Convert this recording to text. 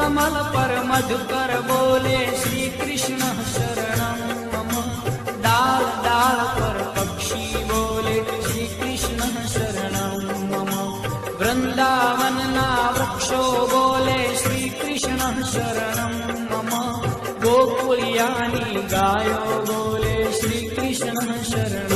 कमल पर मधुकर बोले श्री कृष्ण शरणं मम। डाल डाल पर पक्षी बोले श्री कृष्ण शरणं मम। वृंदावन ना वृक्षो बोले श्री कृष्ण शरणं मम। गोकुलियानी गायो बोले श्री कृष्ण शरणं